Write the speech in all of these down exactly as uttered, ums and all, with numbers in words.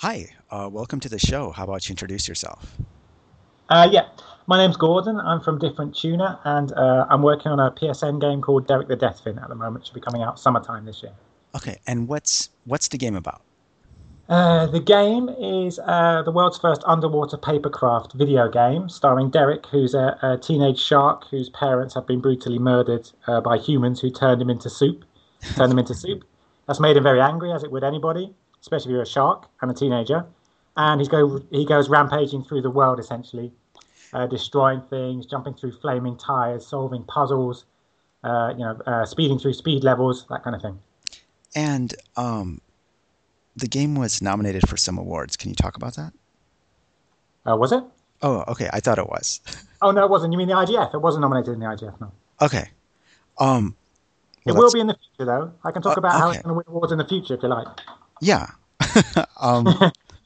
Hi, uh, welcome to the show. How about you introduce yourself? Uh, yeah, my name's Gordon. I'm from Different Tuner, and uh, I'm working on a P S N game called Derek the Deathfin at the moment. Should be coming out summertime this year. Okay, and what's what's the game about? Uh, the game is uh, the world's first underwater papercraft video game, starring Derek, who's a, a teenage shark whose parents have been brutally murdered uh, by humans who turned him into soup. Turned him into soup. That's made him very angry, as it would anybody, especially if you're a shark and a teenager. And he's go he goes rampaging through the world essentially, uh, destroying things, jumping through flaming tires, solving puzzles, uh, you know, uh, speeding through speed levels, that kind of thing. And um, the game was nominated for some awards. Can you talk about that? Uh, was it? Oh, okay. I thought it was. Oh no, it wasn't. You mean the I G F? It wasn't nominated in the I G F. No, Okay. Um, it well, will that's be in the future though. I can uh, talk about how it's okay. going to win awards in the future if you like. Yeah. um,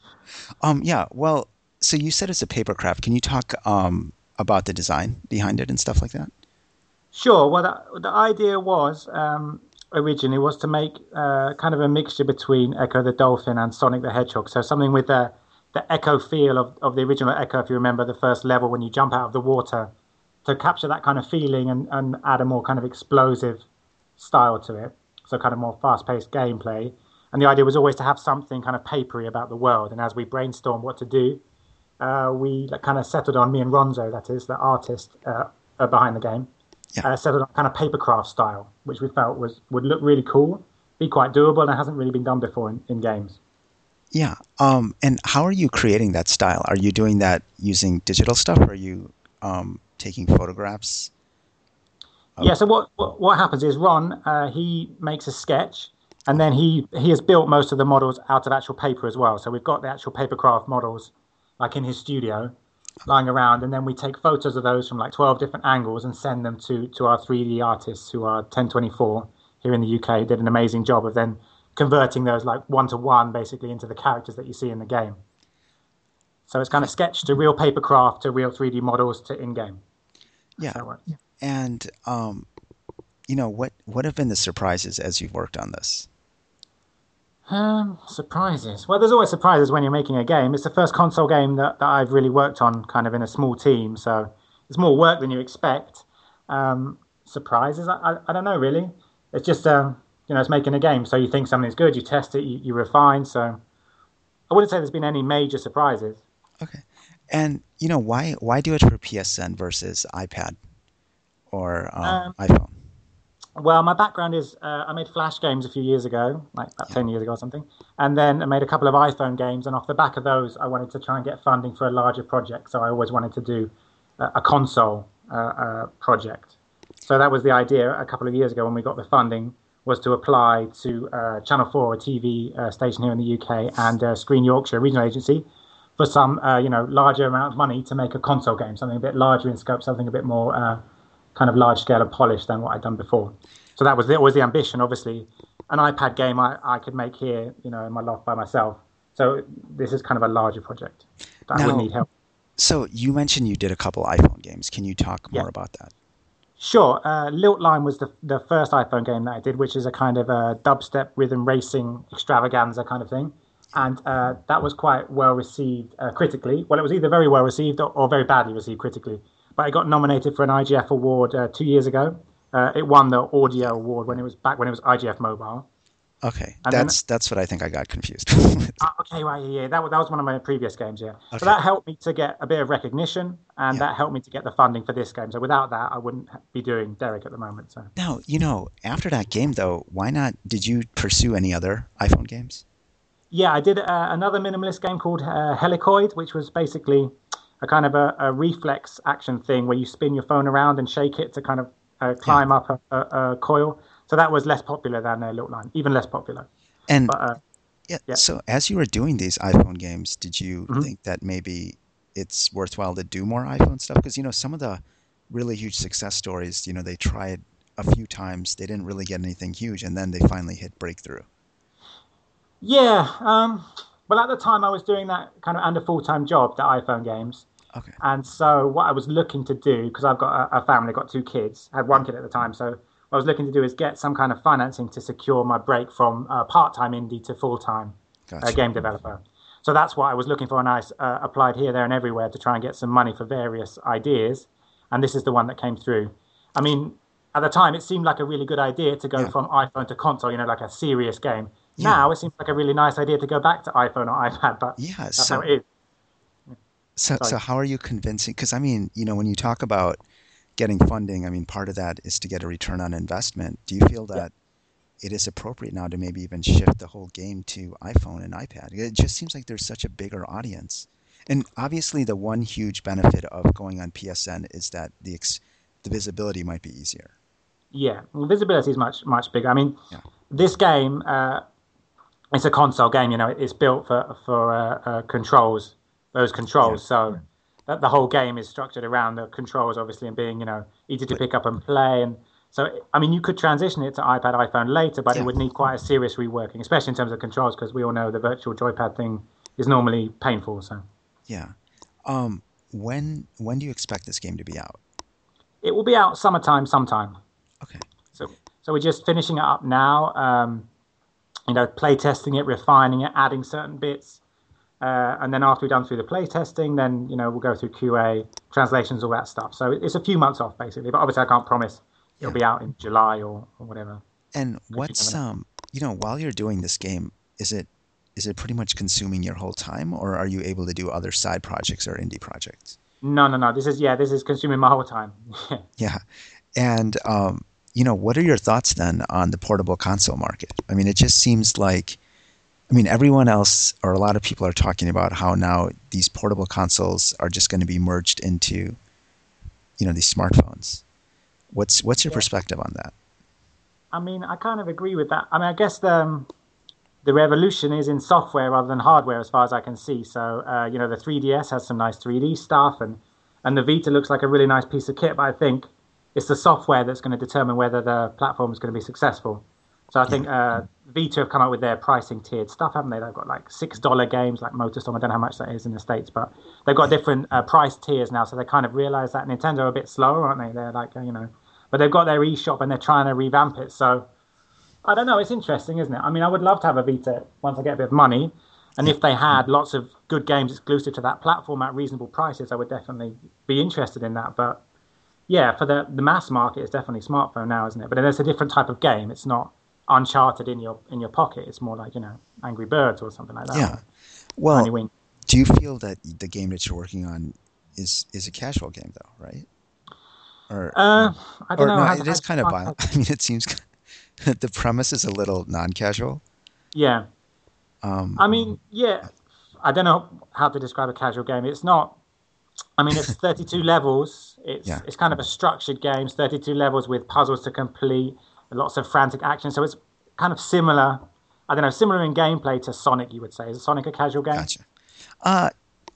um, yeah. Well, so you said it's a papercraft. Can you talk um about the design behind it and stuff like that? Sure. Well, the, the idea was um, originally was to make uh, kind of a mixture between Echo the Dolphin and Sonic the Hedgehog. So something with the the Echo feel of, of the original Echo. If you remember the first level when you jump out of the water, to capture that kind of feeling and, and add a more kind of explosive style to it. So kind of more fast-paced gameplay. And the idea was always to have something kind of papery about the world. And as we brainstormed what to do, uh, we like, kind of settled on me and Ronzo, that is the artist uh, uh, behind the game, Yeah. uh, settled on kind of papercraft style, which we felt was would look really cool, be quite doable, and it hasn't really been done before in, in games. Yeah. Um, and how are you creating that style? Are you doing that using digital stuff? Or are you um, taking photographs of? Yeah. So what what, what happens is Ron uh, he makes a sketch, and then he he has built most of the models out of actual paper as well. So we've got the actual papercraft models like in his studio lying around, and then we take photos of those from like twelve different angles and send them to to our three D artists who are ten twenty-four here in the U K. Did an amazing job of then converting those like one to one basically into the characters that you see in the game. So it's kind of sketch to real papercraft to real three D models to in game. That's Yeah. how it works. And um, you know, what what have been the surprises as you've worked on this? Um, surprises. Well, there's always surprises when you're making a game. It's the first console game that, that I've really worked on, kind of in a small team. So it's more work than you expect. Um, surprises? I, I, I don't know really. It's just um, you know, it's making a game. So you think something's good, you test it, you, you refine. So I wouldn't say there's been any major surprises. Okay. And you know, why why do it for P S N versus iPad or um, Um, iPhone? Well, my background is uh, I made Flash games a few years ago, like about Yeah. ten years ago or something. And then I made a couple of iPhone games. And off the back of those, I wanted to try and get funding for a larger project. So I always wanted to do a, a console uh, uh, project. So that was the idea a couple of years ago when we got the funding was to apply to uh, Channel four, a T V uh, station here in the U K, and uh, Screen Yorkshire, a regional agency, for some uh, you know larger amount of money to make a console game, something a bit larger in scope, something a bit more uh, kind of large scale and polished than what I'd done before. So that was the, always the ambition. Obviously, an iPad game I, I could make here, you know, in my loft by myself. So this is kind of a larger project that I would Now, need help. so you mentioned you did a couple iPhone games. Can you talk Yeah, more about that? sure. Uh, Lilt Line was the the first iPhone game that I did, which is a kind of a dubstep rhythm racing extravaganza kind of thing. And uh, that was quite well received uh, critically. Well, it was either very well received or, or very badly received critically. But it got nominated for an I G F award uh, two years ago. Uh, it won the audio award when it was back when it was I G F Mobile. Okay, And then that's that's what I think I got confused with. Ah, okay, right, yeah, yeah. That was that was one of my previous games, yeah. So Okay, that helped me to get a bit of recognition, and yeah. that helped me to get the funding for this game. So without that, I wouldn't be doing Derek at the moment. So Now, you know, after that game though, why not? Did you pursue any other iPhone games? yeah, I did uh, another minimalist game called uh, Helicoid, which was basically a kind of a, a reflex action thing where you spin your phone around and shake it to kind of uh, Yeah. climb up a, a, a coil. So that was less popular than uh, Little Line, even less popular. And But uh, yeah, yeah. so as you were doing these iPhone games, did you Mhm. think that maybe it's worthwhile to do more iPhone stuff? Because, you know, some of the really huge success stories, you know, they tried a few times, they didn't really get anything huge, and then they finally hit breakthrough. Yeah. Um, well, at the time, I was doing that kind of under full time job, the iPhone games. Okay. And so what I was looking to do, because I've got a, a family, got two kids, I had Yeah. one kid at the time. So what I was looking to do is get some kind of financing to secure my break from uh, part-time indie to full-time uh, Gotcha. game developer. So that's what I was looking for, and I uh, applied here, there, and everywhere to try and get some money for various ideas. And this is the one that came through. I mean, at the time, it seemed like a really good idea to go Yeah. from iPhone to console, you know, like a serious game. Yeah. Now it seems like a really nice idea to go back to iPhone or iPad, but Yeah. that's how So it is. so Sorry. so how are you convincing? Because I mean, you know, when you talk about getting funding, I mean, part of that is to get a return on investment. Do you feel Yeah. that it is appropriate now to maybe even shift the whole game to iPhone and iPad? It just seems like there's such a bigger audience. And obviously, the one huge benefit of going on P S N is that the ex the visibility might be easier. Yeah. Well, visibility is much, much bigger. I mean, Yeah. this game, uh, it's a console game, you know, it's built for, for uh, uh, controls, those Yeah. controls. So that the whole game is structured around the controls, obviously, and being, you know, easy to But pick up and play. And so, I mean, you could transition it to iPad, iPhone later, but it yeah, would need quite a serious reworking, especially in terms of controls, because we all know the virtual joypad thing is normally painful. So yeah. Um, when when do you expect this game to be out? it will be out summertime, sometime. Okay. So, so we're just finishing it up now. Um, you know, play testing it, refining it, adding certain bits. Uh, and then after we've done through the play testing, then, you know, we'll go through Q A, translations, all that stuff. So it's a few months off, basically. But obviously, I can't promise it'll Yeah. be out in July or, or whatever, And because you never what's know. um, you know, while you're doing this game, is it is it pretty much consuming your whole time, or are you able to do other side projects or indie projects? No, no, no. This is, yeah, this is consuming my whole time. Yeah. And um, you know, what are your thoughts then on the portable console market? I mean, it just seems like, I mean, everyone else or a lot of people are talking about how now these portable consoles are just going to be merged into, you know, these smartphones. What's what's your Yeah. perspective on that? I mean, I kind of agree with that. I mean, I guess the, um, the revolution is in software rather than hardware, as far as I can see. So, uh, you know, the three D S has some nice three D stuff, and and the Vita looks like a really nice piece of kit. But I think it's the software that's going to determine whether the platform is going to be successful. So I Yeah. think uh, Vita have come up with their pricing tiered stuff, haven't they? They've got like six dollar games like MotorStorm. I don't know how much that is in the States, but they've got Yeah. different uh, price tiers now. So they kind of realize that Nintendo are a bit slower, aren't they? They're like, uh, you know, but they've got their eShop and they're trying to revamp it. So I don't know. It's interesting, isn't it? I mean, I would love to have a Vita once I get a bit of money. And Yeah. if they had lots of good games exclusive to that platform at reasonable prices, I would definitely be interested in that. But yeah, for the, the mass market, it's definitely smartphone now, isn't it? But then there's a different type of game. It's not Uncharted in your in your pocket. It's more like, you know, Angry Birds or something like that, Yeah. or Tiny Well, Wing. do you feel that the game that you're working on is is a casual game though, right? Or Uh, I don't or know no, how it to, how is to kind of define violent. I mean, it seems the premise is a little non-casual. yeah. Um, I mean, yeah. I don't know how to describe a casual game. It's not. I mean, it's thirty-two levels. It's yeah. it's kind of a structured game. It's thirty-two levels with puzzles to complete, lots of frantic action. So it's kind of similar. I don't know, similar in gameplay to Sonic. You would say, is Sonic a casual game? Gotcha. Uh,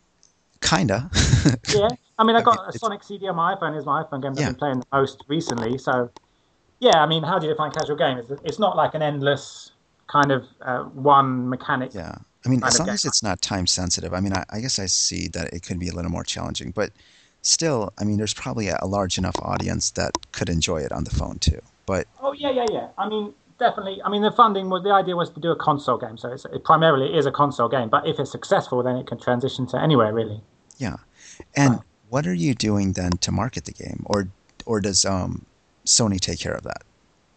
kinda. Yeah. I mean, I I mean, got a it's Sonic C D on my iPhone. It's my iPhone game that I've yeah, been playing the most recently. So yeah, I mean, how do you define casual game? It's, it's not like an endless kind of uh, one mechanic yeah. I mean, kind as of long game. as it's not time sensitive. I mean, I, I guess I see that it could be a little more challenging, but still, I mean, there's probably a, a large enough audience that could enjoy it on the phone too. But Oh yeah, yeah, yeah. I mean, definitely. I mean, the funding was the idea was to do a console game, so it's, it primarily is a console game. But if it's successful, then it can transition to anywhere really. yeah. And what are you doing then to market the game, or or does um Sony take care of that?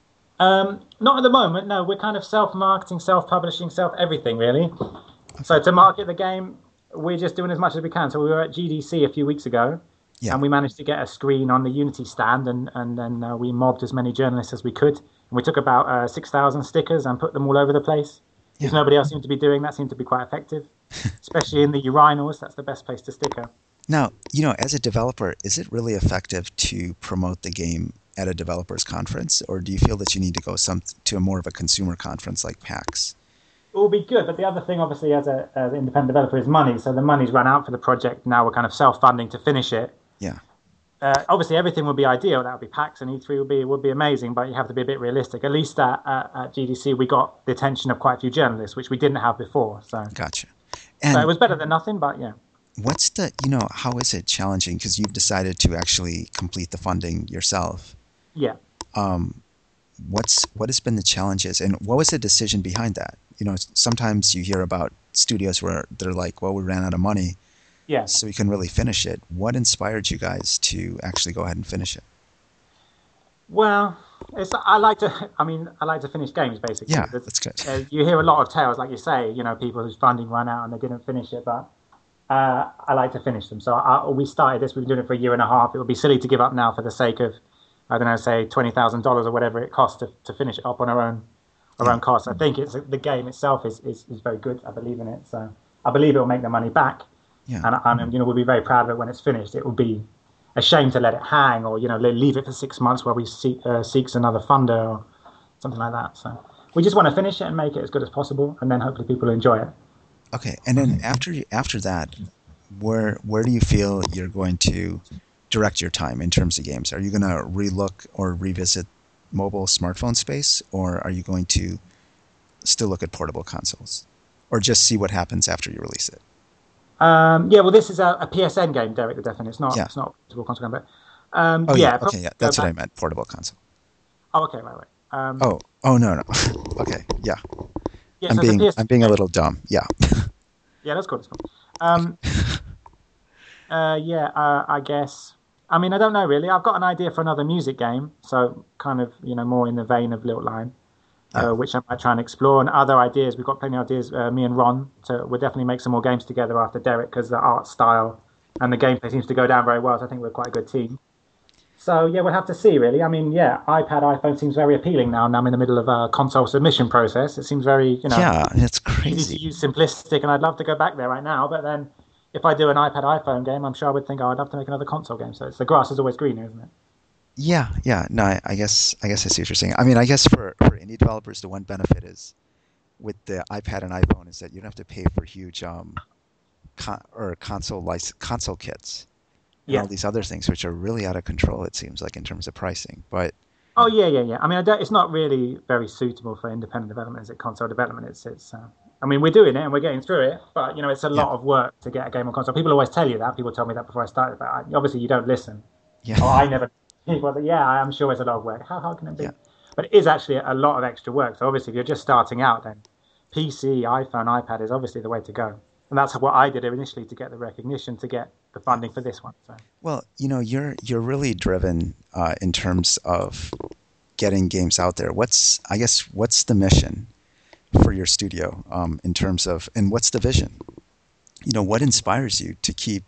Um, not at the moment. No, we're kind of self-marketing, self-publishing, self-everything really. Okay. So to market the game, we're just doing as much as we can. So we were at G D C a few weeks ago, Yeah. and we managed to get a screen on the Unity stand, and and then uh, we mobbed as many journalists as we could. And we took about uh, six thousand stickers and put them all over the place. Because Yeah. nobody else seemed to be doing that, seemed to be quite effective, especially in the urinals. That's the best place to sticker. Now, you know, as a developer, is it really effective to promote the game at a developers conference, or do you feel that you need to go some to a more of a consumer conference like PAX? It will be good, but the other thing, obviously, as a as an independent developer, is money. So the money's run out for the project. Now we're kind of self-funding to finish it. Yeah. Uh, obviously, everything would be ideal. That would be PAX and E three would be would be amazing, but you have to be a bit realistic. At least at, at, at G D C, we got the attention of quite a few journalists, which we didn't have before. So, Gotcha. so it And was better than nothing. But yeah, what's the, you know, how is it challenging? Because you've decided to actually complete the funding yourself. yeah. Um, what's what has been the challenges, and what was the decision behind that? You know, sometimes you hear about studios where they're like, well, we ran out of money, Yeah. so we couldn't really finish it. What inspired you guys to actually go ahead and finish it? Well, it's I like to. I mean, I like to finish games basically. Yeah, There's, that's good. uh, you hear a lot of tales, like you say, you know, people whose funding ran out and they didn't finish it, but uh, I like to finish them. So I, we started this. We've been doing it for a year and a half. It would be silly to give up now for the sake of, I don't know, say twenty thousand dollars or whatever it costs to, to finish it up on our own our Yeah, own costs. I think it's the game itself is, is, is very good. I believe in it, so I believe it will make the money back, yeah, and I, you know, we'll be very proud of it when it's finished. It will be a shame to let it hang, or you know, leave it for six months while we seek uh, seeks another funder or something like that. So we just want to finish it and make it as good as possible, and then hopefully people enjoy it. okay. And then after you- after that, where where do you feel you're going to direct your time in terms of games? Are you going to relook or revisit mobile smartphone space, or are you going to still look at portable consoles, or just see what happens after you release it? Um, yeah, well, this is a, a P S N game, Derek the Deafening. It's not Yeah. it's not a portable console game, but um, Oh yeah. yeah, Okay. probably Yeah. go That's what I back. meant. Portable console. Oh, okay, right, right. Um, Oh. Oh no no. Okay. Yeah. yeah, I'm so it's a being P S N I'm being a game. little dumb. Yeah. Yeah, that's cool. That's cool. Um, uh, yeah, uh, I guess. I mean, I don't know really. I've got an idea for another music game, so kind of you know more in the vein of Little Line, Yeah. uh, which I might try and explore. And other ideas, we've got plenty of ideas. Uh, me and Ron, to we'll definitely make some more games together after Derek because the art style and the gameplay seems to go down very well. So I think we're quite a good team. So yeah, we'll have to see really. I mean, yeah, iPad, iPhone seems very appealing now, and I'm in the middle of a console submission process. It seems very you know Yeah. It's easy to crazy. use, simplistic, and I'd love to go back there right now. But then, if I do an iPad iPhone game, I'm sure I would think, oh, I'd love to make another console game. So it's the grass is always greener, isn't it? Yeah. Yeah. No. I, I guess I guess I see what you're saying. I mean, I guess for for indie developers, the one benefit is with the iPad and iPhone is that you don't have to pay for huge um con- or console lic- console kits and all Yeah. these other things, which are really out of control. It seems like in terms of pricing. But Oh yeah, yeah, yeah. I mean, I don't, it's not really very suitable for independent development, is it? Console development. It's it's. Uh, I mean, we're doing it and we're getting through it, but you know, it's a yeah. lot of work to get a game on console. People always tell you that. People told me that before I started, but I, obviously you don't listen. Yeah. Oh, I never. People, yeah, I'm sure it's a lot of work. How hard can it Yeah. be? But it is actually a lot of extra work. So obviously, if you're just starting out, then P C, iPhone, iPad is obviously the way to go. And that's what I did initially to get the recognition, to get the Yeah. funding for this one. So Well, you know, you're you're really driven uh, in terms of getting games out there. What's I guess what's the mission for your studio um, in terms of, and what's the vision? You know, what inspires you to keep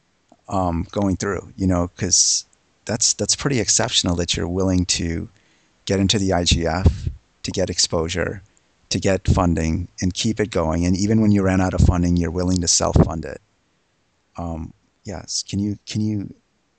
um, going through? You know, because that's that's pretty exceptional that you're willing to get into the I G F, to get exposure, to get funding, and keep it going. And even when you ran out of funding, you're willing to self-fund it. Um, yes. Can you can you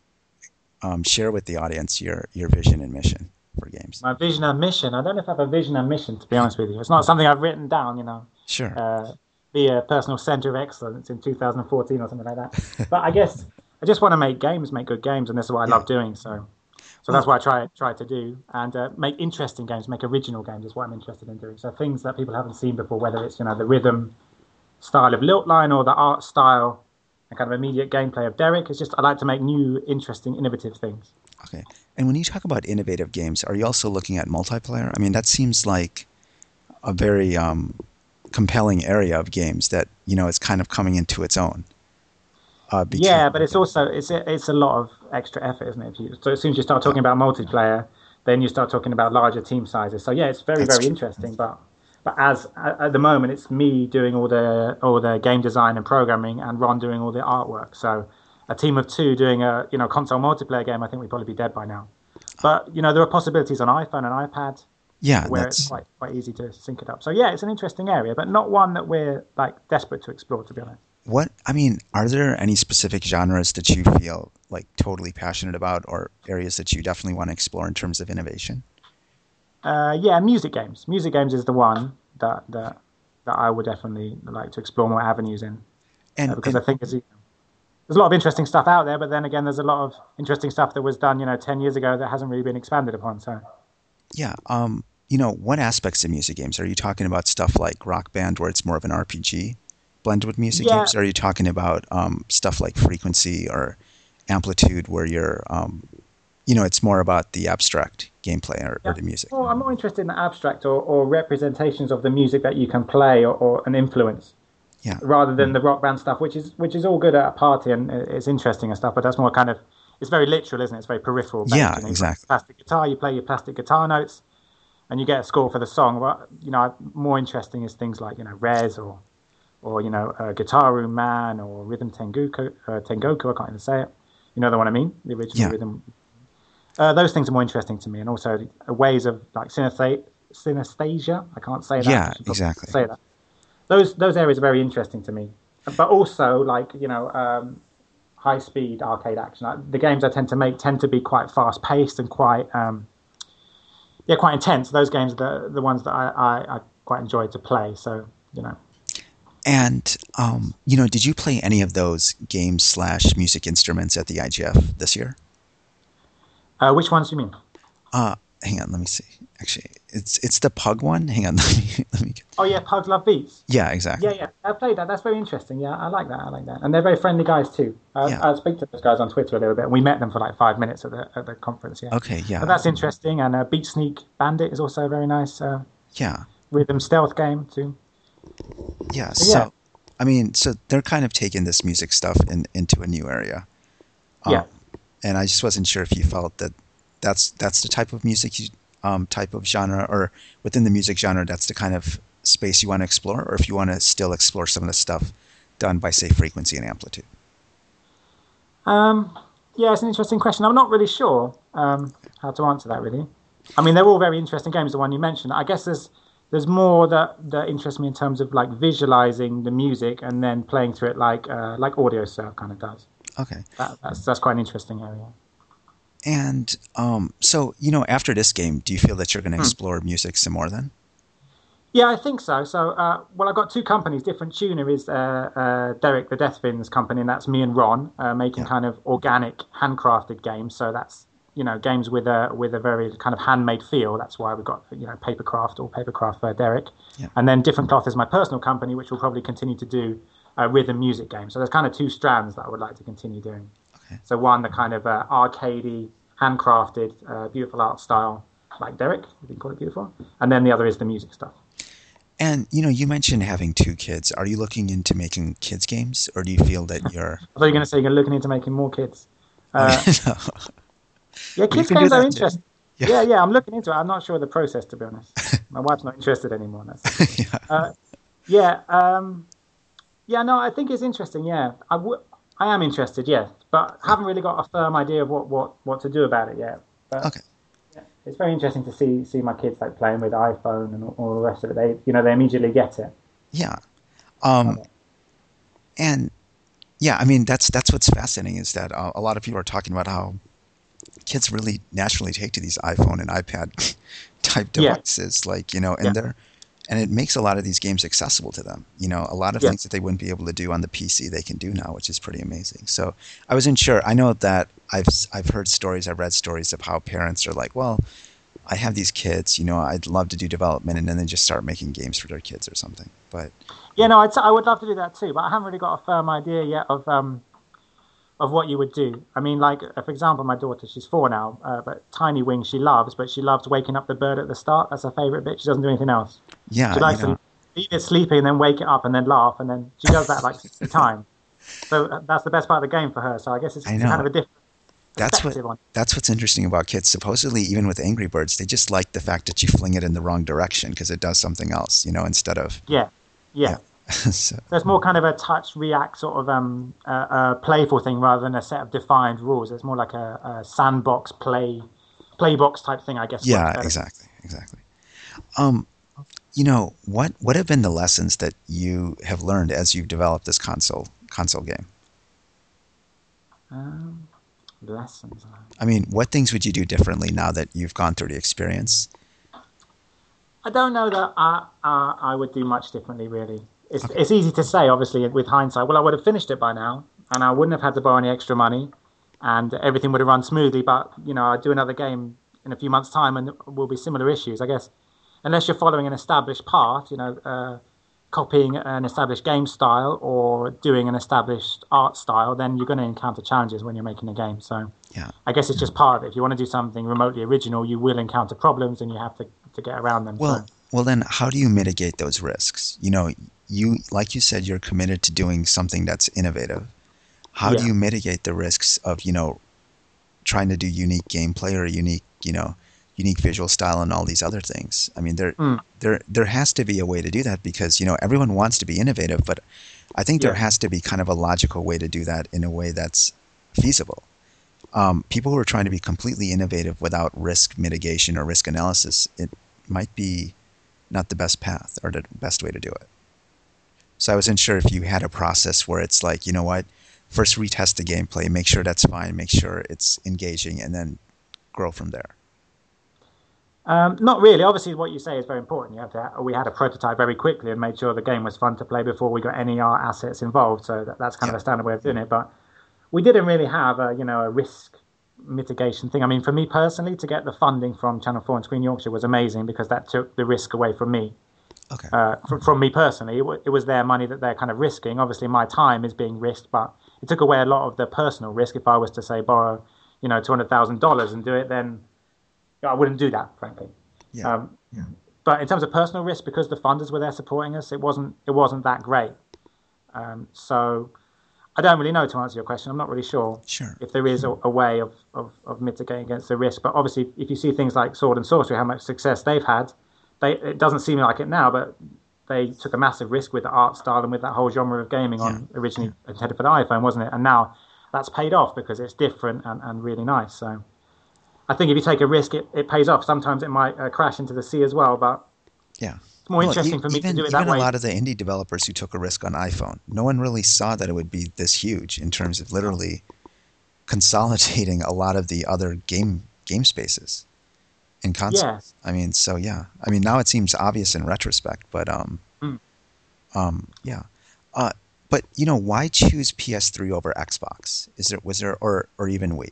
um, share with the audience your your vision and mission for games? my vision and mission. I don't know if I have a vision and mission, to be honest with you. It's not something I've written down. You know, Sure. uh, be a personal center of excellence in two thousand fourteen or something like that. But I guess I just want to make games, make good games, and this is what I Yeah. love doing. So, so that's Well, what I try try to do, and uh, make interesting games, make original games is what I'm interested in doing. So things that people haven't seen before, whether it's you know the rhythm style of Lilt Line or the art style and kind of immediate gameplay of Derek. It's just I like to make new, interesting, innovative things. okay. And when you talk about innovative games, are you also looking at multiplayer? I mean, that seems like a very um, compelling area of games that you know is kind of coming into its own. Uh, because Yeah, but it's also it's a, it's a lot of extra effort, isn't it? If you, so as soon as you start yeah, talking about multiplayer, then you start talking about larger team sizes. So yeah, it's very that's very true. interesting. But but as at at the moment, it's me doing all the all the game design and programming, and Ron doing all the artwork. So a team of two doing a you know console multiplayer game, I think we'd probably be dead by now. But you know there are possibilities on iPhone and iPad Yeah, where it's that's quite quite easy to sync it up. So yeah, it's an interesting area, but not one that we're like desperate to explore, to be honest. what I mean. Are there any specific genres that you feel like totally passionate about, or areas that you definitely want to explore in terms of innovation? Uh, yeah, music games. Music games is the one that that that I would definitely like to explore more avenues in, uh, And because I and think there's, there's a lot of interesting stuff out there. But then again, there's a lot of interesting stuff that was done, you know, ten years ago that hasn't really been expanded upon. So yeah, um, you know, what aspects of music games are you talking about? Stuff like Rock Band, where it's more of an R P G blended with music yeah, games? Or are you talking about um, stuff like Frequency or Amplitude, where you're, um, you know, it's more about the abstract gameplay or, or yeah. the music? Well, I'm more interested in the abstract or, or representations of the music that you can play or, or an influence. Yeah. rather than Mm. the rock band stuff, which is which is all good at a party and it's interesting and stuff. But that's more kind of it's very literal, isn't it? It's very peripheral based. Yeah, You know, you play exactly. plastic guitar, you play your plastic guitar notes, and you get a score for the song. Well, you know, more interesting is things like you know Res or or you know uh, Guitar Room Man or Rhythm Tengoku. Uh, Tengoku, I can't even say it. You know the one I mean? The original Yeah. rhythm. Uh, those things are more interesting to me, and also the ways of like synesthesia. Synesthesia. I can't say that. I Yeah, should probably exactly. say that. Those those areas are very interesting to me. But also like you know um, high speed arcade action. Like, the games I tend to make tend to be quite fast paced and quite um, yeah quite intense. Those games are the the ones that I, I, I quite enjoy to play. So you know. And um, you know, did you play any of those games slash music instruments at the I G F this year? Uh, which ones do you mean? Uh, hang on, let me see. Actually, it's it's the Pug one. Hang on, let me let me. Get, Oh yeah, Pugs Love Beats. yeah, Yeah, exactly. yeah, I played that. That's very interesting. Yeah, I like that. I like that. And they're very friendly guys too. I, Yeah. I speak to those guys on Twitter a little bit. And we met them for like five minutes at the at the conference. Yeah, Okay. but Yeah. that's interesting. And uh, Beat Sneak Bandit is also a very nice uh, Yeah. rhythm stealth game too. Yeah. So, yeah, So, I mean, so they're kind of taking this music stuff in, into a new area. yeah. Um, and I just wasn't sure if you felt that that's that's the type of music you, um, type of genre, or within the music genre, that's the kind of space you want to explore, or if you want to still explore some of the stuff done by, say, Frequency and Amplitude. Um, yeah, it's an interesting question. I'm not really sure um, how to answer that really. I mean, they're all very interesting games. The one you mentioned, I guess there's there's more that that interests me in terms of like visualizing the music and then playing through it like uh, like AudioServe kind of does. Okay. That, that's that's quite an interesting area. And um, so, you know, after this game, do you feel that you're going to Hmm. explore music some more then? Yeah, I think so. So, uh, well, I've got two companies. Different Tuner is uh, uh, Derek the Deathfins company, and that's me and Ron uh, making Yeah. kind of organic, handcrafted games. So that's you know games with a with a very kind of handmade feel. That's why we've got you know Papercraft or Papercraft for Derek, Yeah. and then Different Cloth is my personal company, which will probably continue to do uh, rhythm music games. So there's kind of two strands that I would like to continue doing. Okay. So one, the kind of uh, arcadey, handcrafted, uh, beautiful art style, like Derek, if you can call it beautiful, and then the other is the music stuff. And, you know, you mentioned having two kids. Are you looking into making kids games, or do you feel that you're... I thought you were going to say you're looking into making more kids. Oh, Uh, no. yeah, Well, you kids can do games are that too. interesting. Yeah. Yeah, yeah, I'm looking into it. I'm not sure of the process, to be honest. My wife's not interested anymore. That's the problem. Yeah. Uh, yeah, um, yeah, no, I think it's interesting. Yeah, I w- I am interested. Yeah, but haven't really got a firm idea of what, what, what to do about it yet. But Okay. yeah, it's very interesting to see see my kids like playing with iPhone and all, all the rest of it. They you know they immediately get it. Yeah. Um, Okay. and yeah, I mean, that's that's what's fascinating is that uh, a lot of people are talking about how kids really naturally take to these iPhone and iPad type Yeah, devices, like, you know, yeah, and they're and it makes a lot of these games accessible to them. You know, a lot of yeah. things that they wouldn't be able to do on the P C, they can do now, which is pretty amazing. So I wasn't sure. I know that I've I've heard stories, I've read stories of how parents are like, well, I have these kids, you know, I'd love to do development, and then they just start making games for their kids or something. But Yeah, no, I'd, I would love to do that too, but I haven't really got a firm idea yet of um of what you would do. I mean, like uh, for example, my daughter, she's four now, uh, but Tiny Wing she loves, but she loves waking up the bird at the start. That's her favorite bit. She doesn't do anything else. She yeah, you likes to know, leave it sleeping and then wake it up and then laugh, and then she does that like sixty times. So uh, that's the best part of the game for her. So I guess it's, I it's a kind know. of a different That's what perspective on. that's what's interesting about kids. Supposedly, even with Angry Birds, they just like the fact that you fling it in the wrong direction because it does something else, you know, instead of Yeah, yeah. yeah. So So it's more kind of a touch react sort of um uh, uh, playful thing rather than a set of defined rules. It's more like a, a sandbox play playbox type thing, I guess works yeah, better. exactly, exactly. Um, you know, what what have been the lessons that you have learned as you've developed this console console game? Um, lessons. I mean, what things would you do differently now that you've gone through the experience? I don't know that I uh, I would do much differently really. It's Okay. it's easy to say obviously with hindsight. Well, I would have finished it by now, and I wouldn't have had to borrow any extra money, and everything would have run smoothly. But you know, I'd do another game in a few months' time, and there will be similar issues, I guess. Unless you're following an established path, you know, uh, copying an established game style or doing an established art style, then you're going to encounter challenges when you're making a game. So Yeah. I guess it's just part of it. If you want to do something remotely original, you will encounter problems, and you have to to get around them. Well, So well then how do you mitigate those risks? You know, you, like you said, you're committed to doing something that's innovative. How do Yeah. you mitigate the risks of, you know, trying to do unique gameplay or unique, you know, unique visual style and all these other things? I mean, there, Mm, there, there has to be a way to do that because, you know, everyone wants to be innovative, but I think there yeah. has to be kind of a logical way to do that in a way that's feasible. Um, people who are trying to be completely innovative without risk mitigation or risk analysis, it might be not the best path or the best way to do it. So I wasn't sure if you had a process where it's like, you know what, first retest the gameplay, make sure that's fine, make sure it's engaging, and then grow from there. Um, not really. Obviously, what you say is very important. You have to. We had a prototype very quickly and made sure the game was fun to play before we got any art assets involved. So that, that's kind Yeah, of a standard way of doing it. But we didn't really have a, you know, a risk mitigation thing. I mean, for me personally, to get the funding from Channel Four and Screen Yorkshire was amazing because that took the risk away from me. okay. Uh, from, from me personally, it, w- it was their money that they're kind of risking. Obviously, my time is being risked, but it took away a lot of the personal risk. If I was to say borrow, you know, two hundred thousand dollars and do it, then I wouldn't do that, frankly. Yeah, Um, but in terms of personal risk, because the funders were there supporting us, it wasn't it wasn't that great. Um, so I don't really know to answer your question. I'm not really sure sure. if there is a, a way of, of, of mitigating against the risk. But obviously, if you see things like Sword and Sorcery, how much success they've had, they it doesn't seem like it now, but they took a massive risk with the art style and with that whole genre of gaming Yeah, on originally intended for the iPhone, wasn't it? And now that's paid off because it's different and, and really nice. So I think if you take a risk, it, it pays off. Sometimes it might uh, crash into the sea as well, but yeah. it's more Well, e- interesting for me to even do it that even a way. lot of the indie developers who took a risk on iPhone, no one really saw that it would be this huge in terms of literally consolidating a lot of the other game game spaces in Yeah. consoles. I mean, so yeah. I mean, now it seems obvious in retrospect, but um, Mm. um, yeah. Uh, but you know, why choose P S three over Xbox? Is there was there or or even Wii?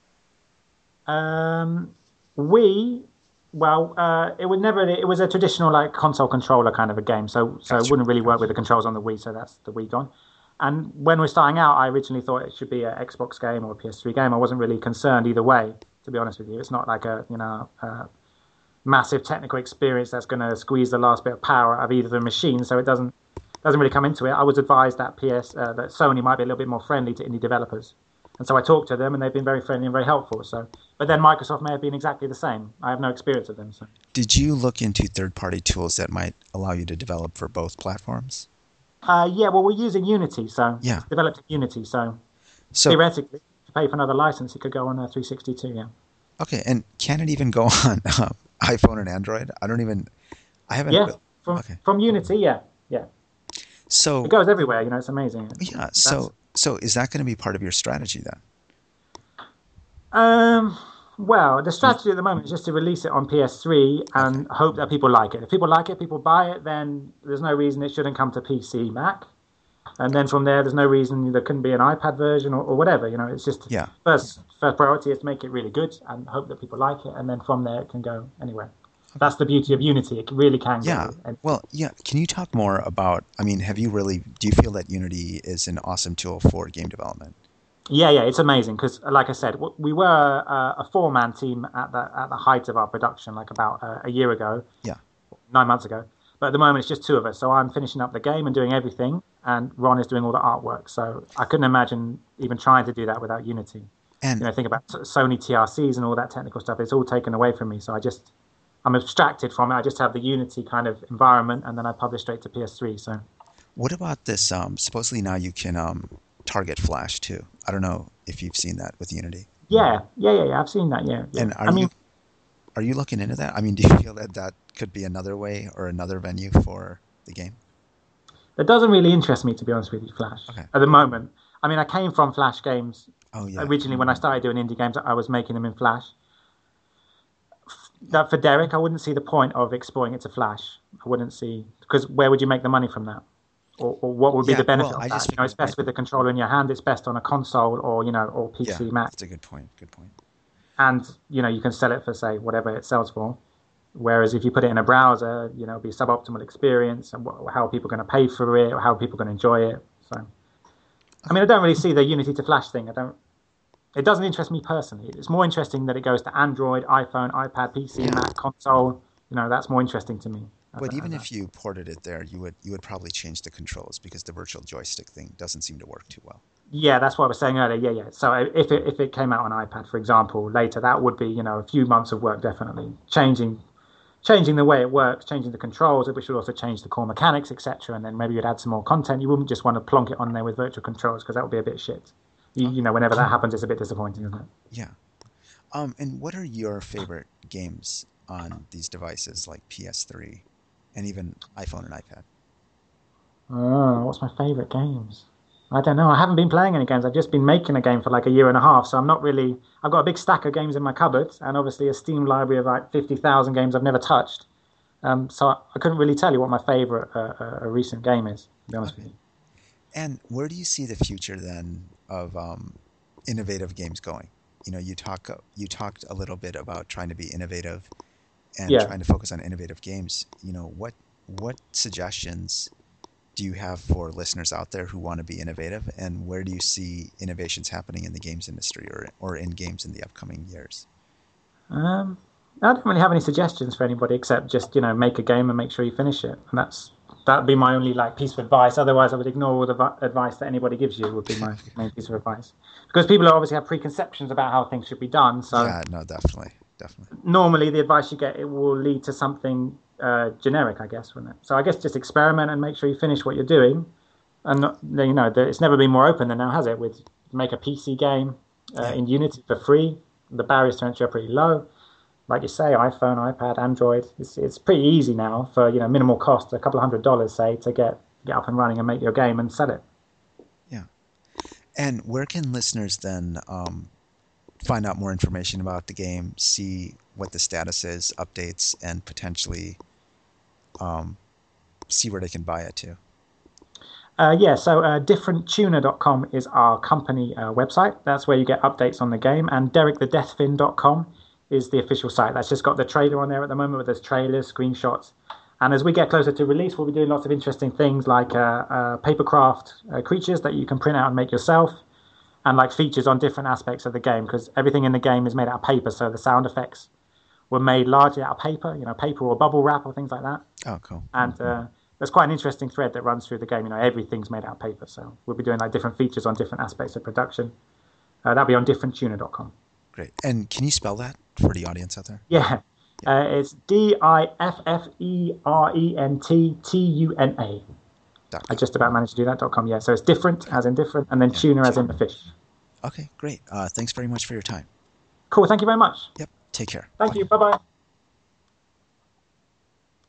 Um, we, well, uh, it would never. It was a traditional like console controller kind of a game, so so it Gotcha. wouldn't really work with the controls on the Wii. So that's the Wii gone. And when we're starting out, I originally thought it should be an Xbox game or a P S three game. I wasn't really concerned either way, to be honest with you. It's not like a you know a massive technical experience that's going to squeeze the last bit of power out of either of the machines. So it doesn't doesn't really come into it. I was advised that P S uh, that Sony might be a little bit more friendly to indie developers, and so I talked to them, and they've been very friendly and very helpful. So, but then Microsoft may have been exactly the same. I have no experience of them. So, Did you look into third-party tools that might allow you to develop for both platforms? uh, yeah, well, we're using Unity, so Yeah. it's developed in Unity. So So theoretically, to pay for another license, it could go on a three sixty-two. Yeah, okay, and can it even go on um, iPhone and Android? I don't even. I haven't. yeah, re- from Okay. from Unity, yeah, yeah, it So goes everywhere. You know, it's amazing. yeah. That's So so is that going to be part of your strategy then? Um, well, the strategy at the moment is just to release it on P S three Okay. and hope that people like it. If people like it, people buy it, then there's no reason it shouldn't come to P C, Mac. And then from there, there's no reason there couldn't be an iPad version or, or whatever. You know, it's just Yeah. first first priority is to make it really good and hope that people like it, and then from there it can go anywhere. That's the beauty of Unity. It really can Yeah. go. And Well, yeah. Can you talk more about? I mean, have you really? Do you feel that Unity is an awesome tool for game development? yeah, yeah, it's amazing because, like I said, w- we were uh, a four man team at the at the height of our production, like about uh, a year ago. Yeah. nine months ago. But at the moment, it's just two of us. So I'm finishing up the game and doing everything, and Ron is doing all the artwork. So I couldn't imagine even trying to do that without Unity. And You know, think about Sony T R Cs and all that technical stuff. It's all taken away from me. So I just, I'm abstracted from it. I just have the Unity kind of environment, and then I publish straight to P S three. So what about this? Um, supposedly now you can um, target Flash too. I don't know if you've seen that with Unity. yeah, yeah, yeah, yeah. I've seen that. Yeah, yeah. And are I you mean, are you looking into that? I mean, do you feel that that could be another way or another venue for the game? it doesn't really interest me, to be honest with you, Flash, Okay. at the moment. I mean, I came from Flash games Oh yeah. originally when I started doing indie games. I was making them in Flash. That for Derek, I wouldn't see the point of exporting it to Flash. I wouldn't see because where would you make the money from that, or, or what would be Yeah. the benefit Well, of I that? just You know, it's figured. best with the controller in your hand. It's best on a console or you know, or Yeah, P C, Mac, that's a good point. Good point. and you know, you can sell it for say whatever it sells for. Whereas if you put it in a browser, you know, it'll be a suboptimal experience, and wh- how are people going to pay for it, or how are people going to enjoy it? So, I mean, I don't really see the Unity to Flash thing. I don't. It doesn't interest me personally. It's more interesting that it goes to Android, iPhone, iPad, P C, Yeah. Mac, console. You know, that's more interesting to me. But a, even as a if you ported it there, you would you would probably change the controls because the virtual joystick thing doesn't seem to work too well. Yeah, that's what I was saying earlier. Yeah, yeah. So if it if it came out on iPad, for example, later, that would be, you know, a few months of work definitely. Changing changing the way it works, changing the controls, which would also change the core mechanics, et cetera. And then maybe you'd add some more content. You wouldn't just want to plonk it on there with virtual controls because that would be a bit shit. You, you Okay. know, whenever that happens, it's a bit disappointing, isn't it? Yeah. Um, and what are your favorite games on these devices like P S three and even iPhone and iPad? Oh, what's my favorite games? I don't know. I haven't been playing any games. I've just been making a game for like a year and a half. So I'm not really. I've got a big stack of games in my cupboard, and obviously a Steam library of like fifty thousand games I've never touched. Um, so I, I couldn't really tell you what my favorite uh, uh, uh, recent game is, to be honest with Okay. you. And where do you see the future then of um, innovative games going? You know, you talk you talked a little bit about trying to be innovative and Yeah. trying to focus on innovative games. You know, what what suggestions do you have for listeners out there who want to be innovative, and where do you see innovations happening in the games industry or or in games in the upcoming years? Um, I don't really have any suggestions for anybody except just, you know, make a game and make sure you finish it. And that's that'd be my only like piece of advice. Otherwise, I would ignore all the vi- advice that anybody gives you. Would be my main piece of advice because people obviously have preconceptions about how things should be done. So Yeah, no, definitely, definitely. normally the advice you get it will lead to something uh, generic, I guess, wouldn't it? So I guess just experiment and make sure you finish what you're doing. And not, you know, it's never been more open than now, has it? With make a P C game uh, Yeah, in Unity for free. The barriers to entry are pretty low. Like you say, iPhone, iPad, Android. It's it's pretty easy now for, you know, minimal cost, a couple of hundred dollars, say, to get get up and running and make your game and sell it. yeah. And where can listeners then um, find out more information about the game, see what the status is, updates, and potentially um, see where they can buy it too? Uh, yeah, so uh, different tuner dot com is our company uh, website. That's where you get updates on the game. And derek the deathfin dot com is the official site. That's just got the trailer on there at the moment, where there's trailers, screenshots. And as we get closer to release, we'll be doing lots of interesting things like uh, uh, papercraft uh, creatures that you can print out and make yourself, and like features on different aspects of the game, because everything in the game is made out of paper. So the sound effects were made largely out of paper, you know, paper or bubble wrap or things like that. Oh, cool. And uh, there's quite an interesting thread that runs through the game. You know, everything's made out of paper, so we'll be doing like different features on different aspects of production. Uh, that'll be on different tuner dot com. Great. And can you spell that for the audience out there? Yeah, Yeah. uh, it's D I F F E R E N T T U N A. Dot I com. just about managed to do that. .com. Yeah, so it's different as in different, and then Yeah. tuner as Sure. in the fish. Okay, great. Uh, thanks very much for your time. Cool. Thank you very much. Yep. Take care. Thank Bye. you. Bye bye.